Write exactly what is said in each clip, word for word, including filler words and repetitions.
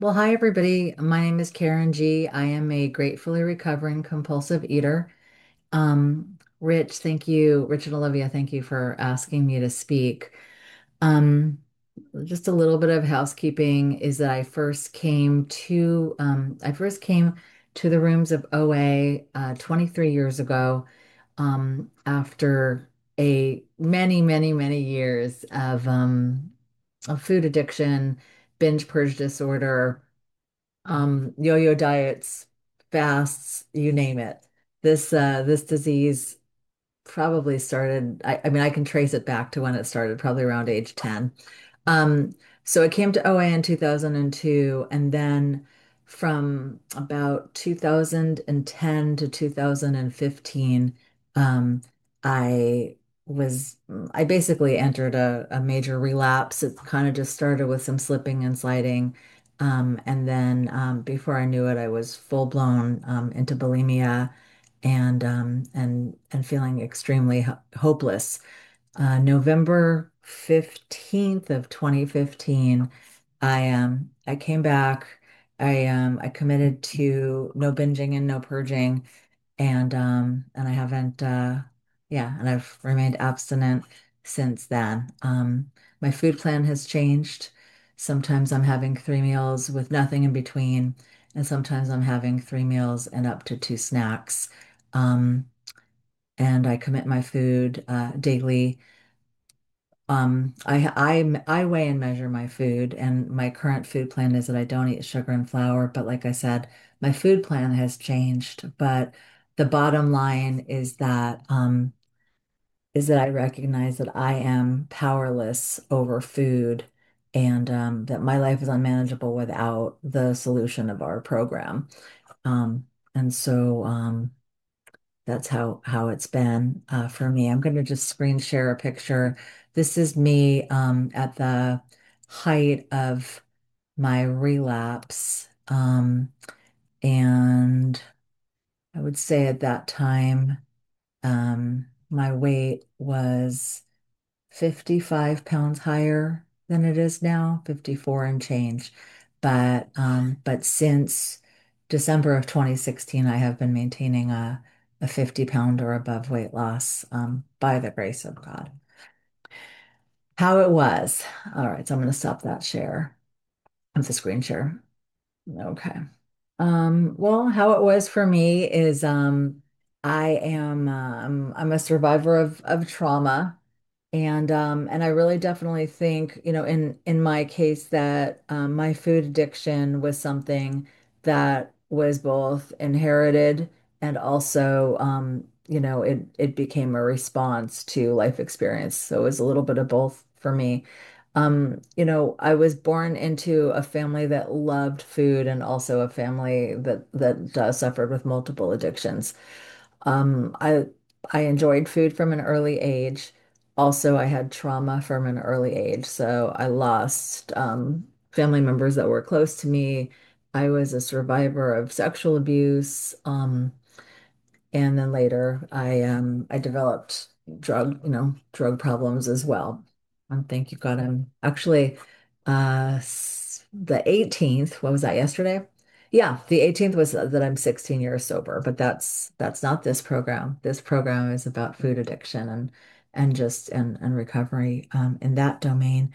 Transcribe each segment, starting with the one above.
Well, hi everybody. My name is Karen G. I am a gratefully recovering compulsive eater. Um, Rich, thank you, Rich and Olivia, thank you for asking me to speak. Um, just a little bit of housekeeping is that I first came to um, I first came to the rooms of O A uh, twenty-three years ago, um, after a many, many, many years of um, of food addiction, binge purge disorder, um, yo-yo diets, fasts, you name it. This uh, this disease probably started. I, I mean, I can trace it back to when it started, probably around age ten. Um, so I came to O A in two thousand two, and then from about two thousand ten to two thousand fifteen, um, I was I basically entered a, a major relapse. It kind of just started with some slipping and sliding. Um, and then um, before I knew it, I was full blown um, into bulimia and um, and and feeling extremely ho hopeless. Uh, November fifteenth of twenty fifteen, I um I came back. I um I committed to no binging and no purging, and um and I haven't uh yeah, and I've remained abstinent since then. Um my food plan has changed. Sometimes I'm having three meals with nothing in between, and sometimes I'm having three meals and up to two snacks. Um and I commit my food uh daily. um, I I I weigh and measure my food, and my current food plan is that I don't eat sugar and flour. But like I said, my food plan has changed. But the bottom line is that um, is that I recognize that I am powerless over food, and um, that my life is unmanageable without the solution of our program. Um, and so um, that's how how it's been uh, for me. I'm going to just screen share a picture. This is me um, at the height of my relapse, um, and I would say at that time, um, my weight was fifty-five pounds higher than it is now, fifty-four and change. But um, but since December of twenty sixteen, I have been maintaining a, a fifty pound or above weight loss um, by the grace of God. How it was. All right, so I'm going to stop that share of the screen share. Okay. Um, well, how it was for me is um I am um I'm a survivor of of trauma. And um, and I really definitely think, you know, in in my case that um, my food addiction was something that was both inherited and also, um, you know, it it became a response to life experience. So it was a little bit of both for me. Um, you know, I was born into a family that loved food and also a family that that uh, suffered with multiple addictions. Um, I I enjoyed food from an early age. Also, I had trauma from an early age, so I lost um, family members that were close to me. I was a survivor of sexual abuse. Um, and then later I um I developed drug, you know, drug problems as well. And thank you God, I'm actually uh s- the eighteenth, what was that, yesterday? Yeah, the eighteenth was that I'm sixteen years sober, but that's that's not this program. This program is about food addiction and and just and and recovery um in that domain.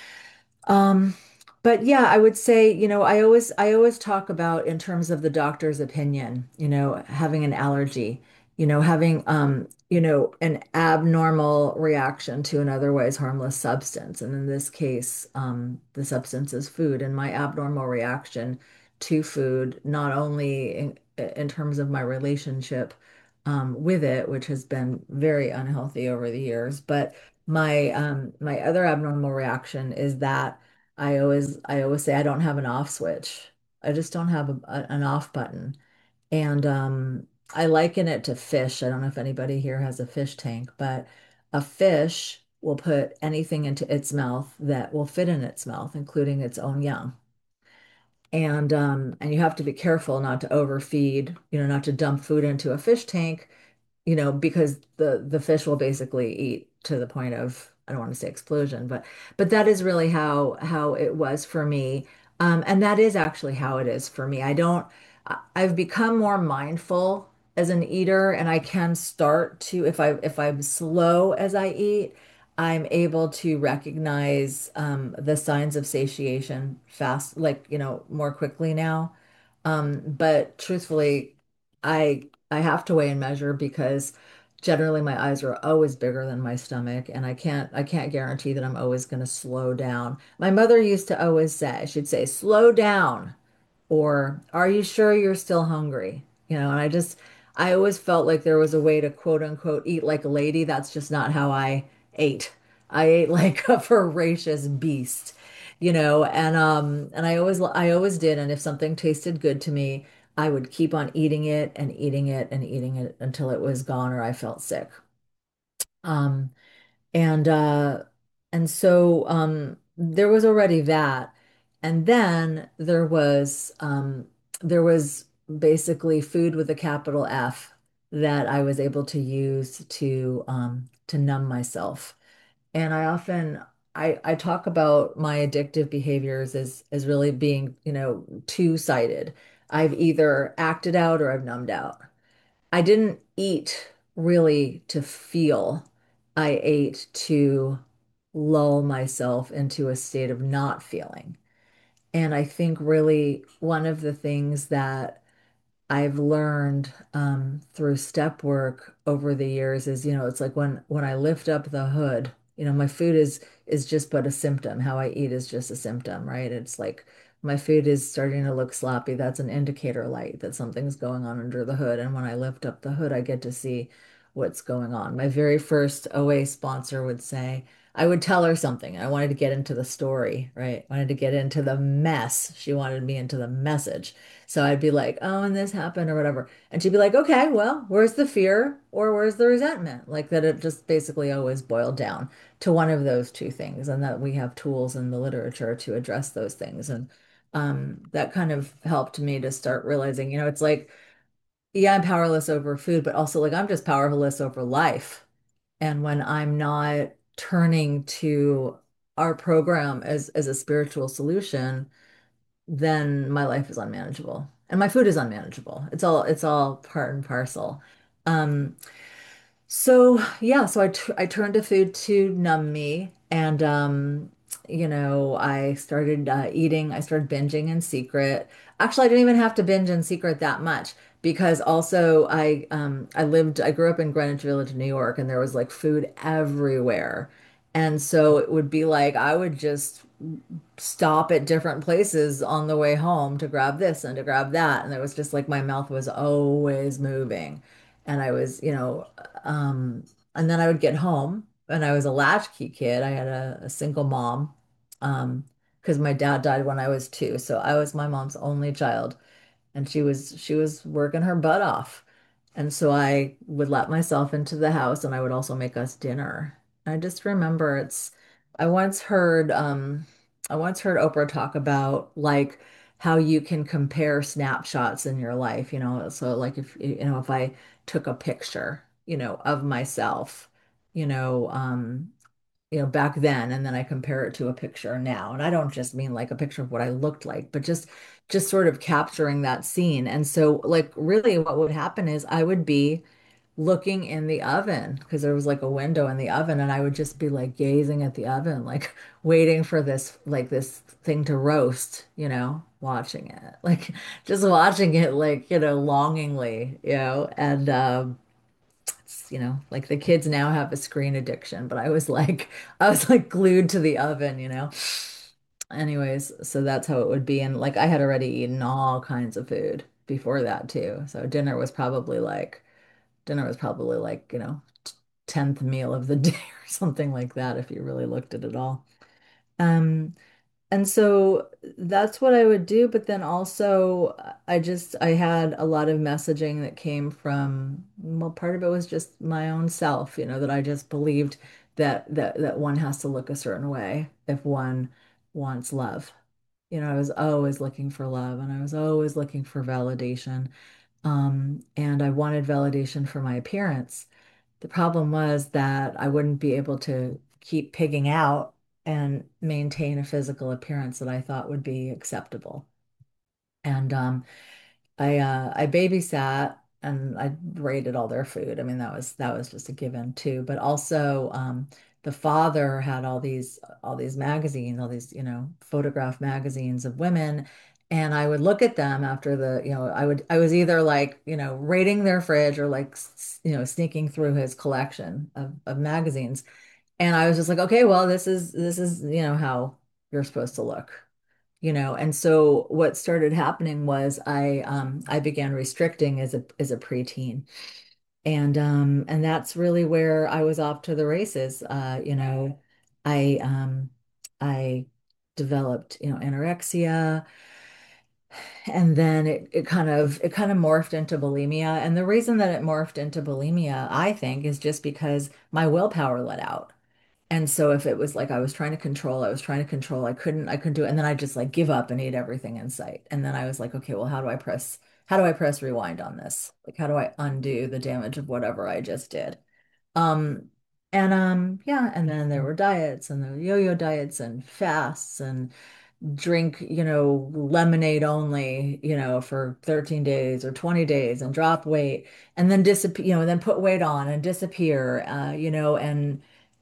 Um, but yeah, I would say, you know, I always I always talk about in terms of the doctor's opinion, you know, having an allergy, you know, having um, you know, an abnormal reaction to an otherwise harmless substance. And in this case, um, the substance is food. And my abnormal reaction to food, not only in, in terms of my relationship um, with it, which has been very unhealthy over the years, but my um my other abnormal reaction is that I always I always say I don't have an off switch. I just don't have a, a- an off button. And um I liken it to fish. I don't know if anybody here has a fish tank, but a fish will put anything into its mouth that will fit in its mouth, including its own young. And um and you have to be careful not to overfeed, you know, not to dump food into a fish tank, you know, because the the fish will basically eat to the point of, I don't want to say explosion, but but that is really how how it was for me. Um, and that is actually how it is for me. I don't, I- I've become more mindful as an eater, and I can start to, if I if I'm slow as I eat, I'm able to recognize um, the signs of satiation fast, like, you know, more quickly now. Um, but truthfully, I I have to weigh and measure because generally my eyes are always bigger than my stomach, and I can't I can't guarantee that I'm always going to slow down. My mother used to always say, she'd say, slow down, or are you sure you're still hungry? You know, and I just, I always felt like there was a way to quote unquote eat like a lady. That's just not how I ate. I ate like a voracious beast, you know, and um and I always I always did, and if something tasted good to me, I would keep on eating it and eating it and eating it until it was gone or I felt sick. Um and uh and so um there was already that. And then there was um there was basically food with a capital F that I was able to use to um to numb myself. And I often I I talk about my addictive behaviors as as really being, you know, two-sided. I've either acted out or I've numbed out. I didn't eat really to feel. I ate to lull myself into a state of not feeling. And I think really one of the things that I've learned um, through step work over the years is, you know, it's like when when I lift up the hood, you know, my food is is just but a symptom. How I eat is just a symptom, right? It's like my food is starting to look sloppy. That's an indicator light that something's going on under the hood. And when I lift up the hood, I get to see what's going on. My very first O A sponsor would say, I would tell her something. I wanted to get into the story, right? I wanted to get into the mess. She wanted me into the message. So I'd be like, oh, and this happened or whatever. And she'd be like, okay, well, where's the fear or where's the resentment? Like that it just basically always boiled down to one of those two things, and that we have tools in the literature to address those things. And um, that kind of helped me to start realizing, you know, it's like, yeah, I'm powerless over food, but also like I'm just powerless over life. And when I'm not turning to our program as as a spiritual solution, then my life is unmanageable and my food is unmanageable. It's all it's all part and parcel. Um, so yeah, so I t I turned to food to numb me, and um, you know, I started uh, eating. I started binging in secret. Actually, I didn't even have to binge in secret that much because also I um I lived I grew up in Greenwich Village, New York, and there was like food everywhere. And so it would be like I would just stop at different places on the way home to grab this and to grab that. And it was just like my mouth was always moving. And I was, you know, um, and then I would get home and I was a latchkey kid. I had a, a single mom, um, because my dad died when I was two. So I was my mom's only child, and she was she was working her butt off. And so I would let myself into the house and I would also make us dinner. I just remember it's I once heard um I once heard Oprah talk about like how you can compare snapshots in your life, you know, so like if you know if I took a picture, you know, of myself, you know, um you know, back then, and then I compare it to a picture now. And I don't just mean like a picture of what I looked like, but just just sort of capturing that scene. And so like really what would happen is I would be looking in the oven because there was like a window in the oven, and I would just be like gazing at the oven, like waiting for this like this thing to roast, you know, watching it. Like just watching it like, you know, longingly, you know, and um it's, you know, like the kids now have a screen addiction, but I was like, I was like glued to the oven, you know. Anyways, so that's how it would be. And like I had already eaten all kinds of food before that too. So dinner was probably like, dinner was probably like, you know, tenth meal of the day or something like that if you really looked at it all. Um, and so that's what I would do. But then also, I just, I had a lot of messaging that came from, well, part of it was just my own self, you know, that I just believed that that that one has to look a certain way if one wants love. You know, I was always looking for love and I was always looking for validation. Um, and I wanted validation for my appearance. The problem was that I wouldn't be able to keep pigging out and maintain a physical appearance that I thought would be acceptable. And um, I uh, I babysat and I rated all their food. I mean, that was that was just a given too. But also, um, the father had all these all these magazines, all these, you know, photograph magazines of women. And I would look at them after the, you know, I would I was either like, you know, raiding their fridge or like, s- you know, sneaking through his collection of, of magazines. And I was just like, okay, well, this is this is, you know, how you're supposed to look, you know. And so what started happening was I um I began restricting as a as a preteen. And um and that's really where I was off to the races. Uh, you know, I um I developed, you know, anorexia, and then it, it kind of it kind of morphed into bulimia. And the reason that it morphed into bulimia, I think, is just because my willpower let out. And so if it was like I was trying to control, I was trying to control, I couldn't, I couldn't do it. And then I just like give up and eat everything in sight. And then I was like, okay, well, how do I press, how do I press rewind on this? Like, how do I undo the damage of whatever I just did? Um, and um, yeah, and then there were diets and the yo-yo diets and fasts and drink, you know, lemonade only, you know, for thirteen days or twenty days and drop weight and then disappear, you know, and then put weight on and disappear, uh, you know, and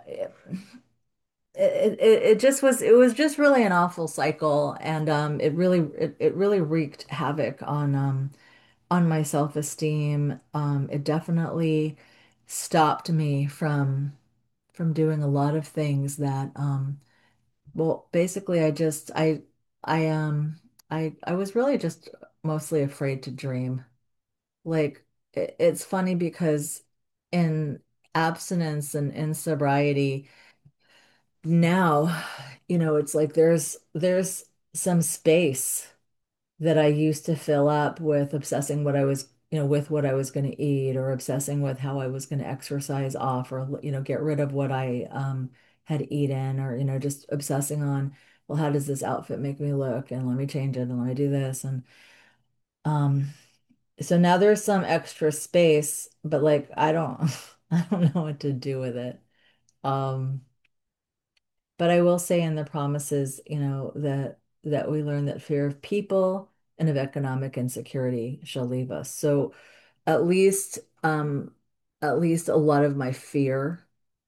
it, it it just was it was just really an awful cycle, and um it really it, it really wreaked havoc on um on my self-esteem. Um it definitely stopped me from from doing a lot of things that um well, basically I just I I um I I was really just mostly afraid to dream. Like it, it's funny because in abstinence and in sobriety now, you know, it's like there's there's some space that I used to fill up with obsessing what I was, you know, with what I was going to eat, or obsessing with how I was going to exercise off, or, you know, get rid of what I um had eaten, or, you know, just obsessing on, well, how does this outfit make me look? And let me change it and let me do this. And um so now there's some extra space, but like I don't I don't know what to do with it. Um But I will say in the promises, you know, that that we learn that fear of people and of economic insecurity shall leave us. So at least um at least a lot of my fear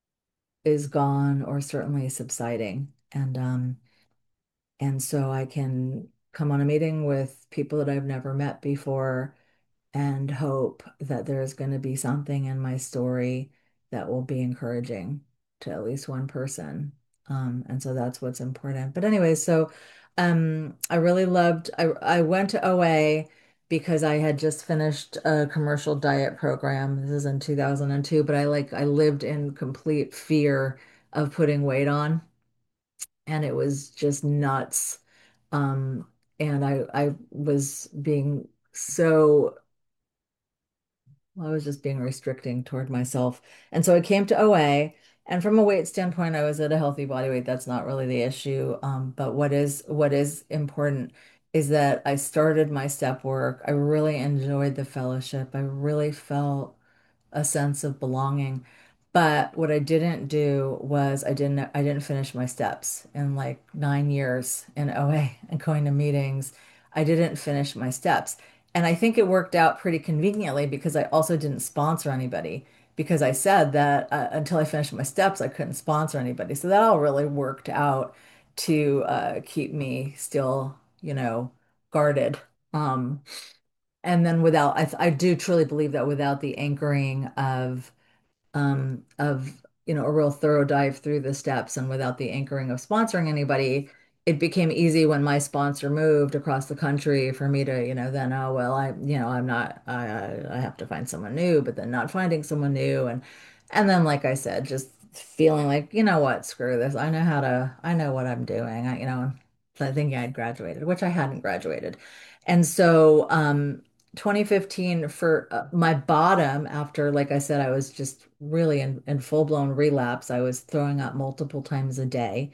is gone, or certainly subsiding. And um and so I can come on a meeting with people that I've never met before and hope that there's going to be something in my story that will be encouraging to at least one person. Um, and so that's what's important. But anyway, so um, I really loved, I, I went to O A because I had just finished a commercial diet program. This is in two thousand two, but I like, I lived in complete fear of putting weight on, and it was just nuts. Um, and I, I was being so well, I was just being restricting toward myself. And so I came to O A, and from a weight standpoint, I was at a healthy body weight. That's not really the issue. Um, but what is what is important is that I started my step work. I really enjoyed the fellowship. I really felt a sense of belonging. But what I didn't do was I didn't I didn't finish my steps in like nine years in O A and going to meetings. I didn't finish my steps. And I think it worked out pretty conveniently because I also didn't sponsor anybody, because I said that uh, until I finished my steps, I couldn't sponsor anybody. So that all really worked out to uh, keep me still, you know, guarded. Um, and then without, I, I do truly believe that without the anchoring of um, of, you know, a real thorough dive through the steps, and without the anchoring of sponsoring anybody, it became easy when my sponsor moved across the country for me to, you know, then, oh, well, I, you know, I'm not, I, I I have to find someone new, but then not finding someone new. And, and then, like I said, just feeling like, you know what, screw this. I know how to, I know what I'm doing. I, you know, so thinking I'd graduated, which I hadn't graduated. And so, um, twenty fifteen for uh, my bottom, after, like I said, I was just really in, in full-blown relapse. I was throwing up multiple times a day.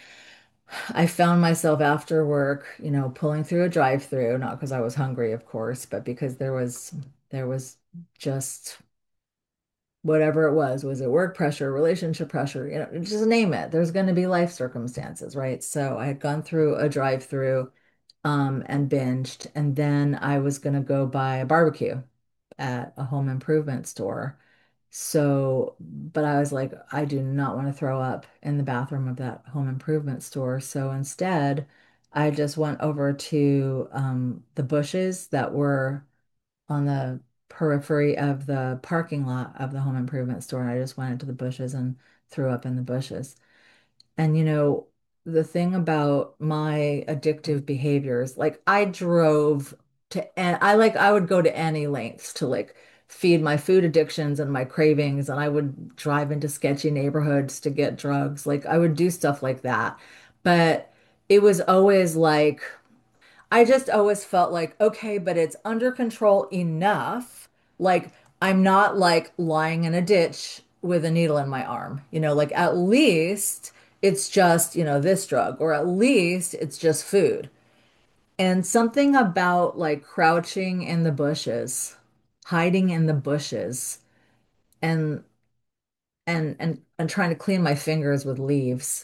I found myself after work, you know, pulling through a drive-through, not because I was hungry, of course, but because there was there was just whatever it was. Was it work pressure, relationship pressure? You know, just name it. There's going to be life circumstances, right? So I had gone through a drive-through um, and binged, and then I was going to go buy a barbecue at a home improvement store. So, but I was like, I do not want to throw up in the bathroom of that home improvement store. So instead, I just went over to um, the bushes that were on the periphery of the parking lot of the home improvement store. And I just went into the bushes and threw up in the bushes. And you know, the thing about my addictive behaviors, like I drove to, and I like, I would go to any lengths to like feed my food addictions and my cravings. And I would drive into sketchy neighborhoods to get drugs. Like I would do stuff like that. But it was always like, I just always felt like, okay, but it's under control enough. Like, I'm not like lying in a ditch with a needle in my arm. You know, like at least it's just, you know, this drug, or at least it's just food. And something about like crouching in the bushes, hiding in the bushes, and and and and trying to clean my fingers with leaves.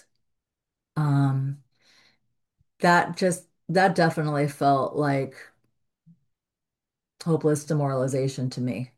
Um, that just that definitely felt like hopeless demoralization to me.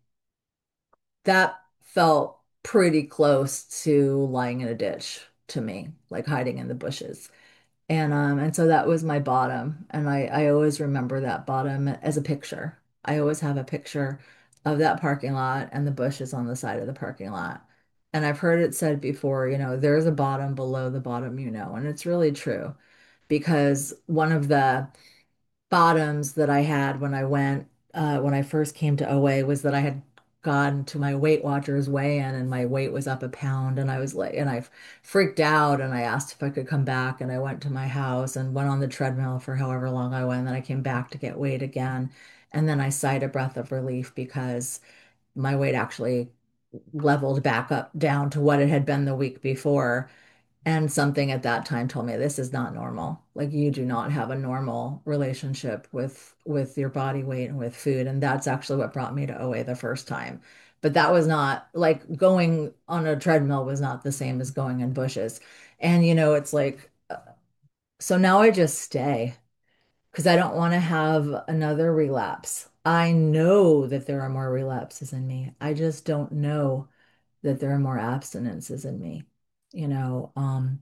That felt pretty close to lying in a ditch to me, like hiding in the bushes. And um and so that was my bottom. And I, I always remember that bottom as a picture. I always have a picture of that parking lot and the bushes on the side of the parking lot. And I've heard it said before, you know, there's a bottom below the bottom, you know, and it's really true because one of the bottoms that I had when I went uh, when I first came to O A was that I had gone to my Weight Watchers weigh-in and my weight was up a pound and I was like and I freaked out and I asked if I could come back and I went to my house and went on the treadmill for however long I went and then I came back to get weighed again and then I sighed a breath of relief because my weight actually leveled back up down to what it had been the week before. And something at that time told me this is not normal. Like you do not have a normal relationship with with your body weight and with food. And that's actually what brought me to O A the first time. But that was not like going on a treadmill was not the same as going in bushes. And you know, it's like so now I just stay because I don't want to have another relapse. I know that there are more relapses in me. I just don't know that there are more abstinences in me. You know, um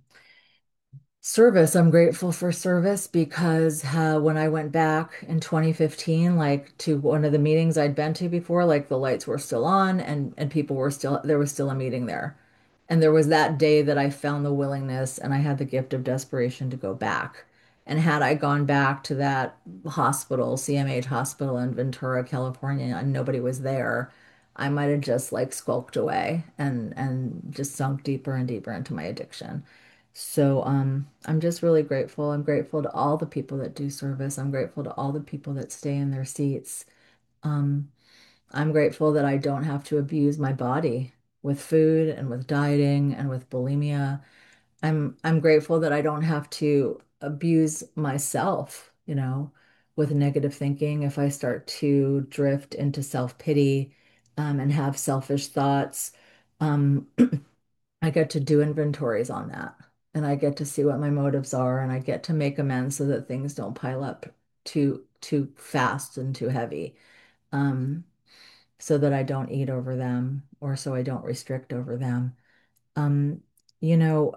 Service, I'm grateful for service because uh, when I went back in twenty fifteen, like to one of the meetings I'd been to before, like the lights were still on and and people were still there was still a meeting there. And there was that day that I found the willingness and I had the gift of desperation to go back. And had I gone back to that hospital, C M H hospital in Ventura, California, and nobody was there, I might have just like skulked away and and just sunk deeper and deeper into my addiction. So um, I'm just really grateful. I'm grateful to all the people that do service. I'm grateful to all the people that stay in their seats. Um, I'm grateful that I don't have to abuse my body with food and with dieting and with bulimia. I'm I'm grateful that I don't have to abuse myself, you know, with negative thinking if I start to drift into self-pity um, and have selfish thoughts. Um, I get to do inventories on that and I get to see what my motives are and I get to make amends so that things don't pile up too too fast and too heavy. Um, so that I don't eat over them or so I don't restrict over them. Um, you know,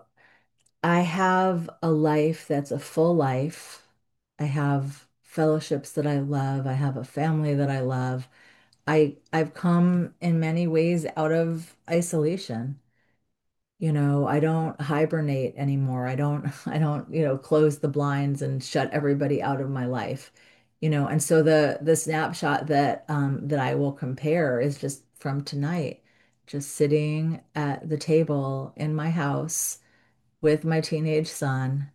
I have a life that's a full life. I have fellowships that I love. I have a family that I love. I I've come in many ways out of isolation. You know, I don't hibernate anymore. I don't, I don't, you know, close the blinds and shut everybody out of my life. You know, and so the the snapshot that um that I will compare is just from tonight, just sitting at the table in my house with my teenage son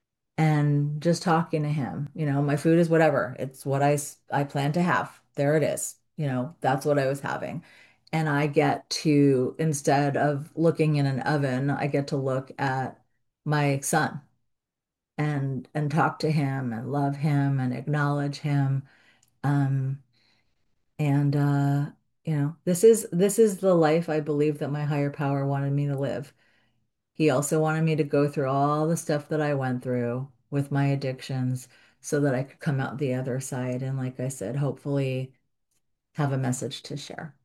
and just talking to him. You know, my food is whatever. It's what I s- I plan to have. There it is. You know, that's what I was having. And I get to, instead of looking in an oven, I get to look at my son and and talk to him and love him and acknowledge him. Um, and uh, you know, this is this is the life I believe that my higher power wanted me to live. He also wanted me to go through all the stuff that I went through with my addictions so that I could come out the other side and, like I said, hopefully have a message to share.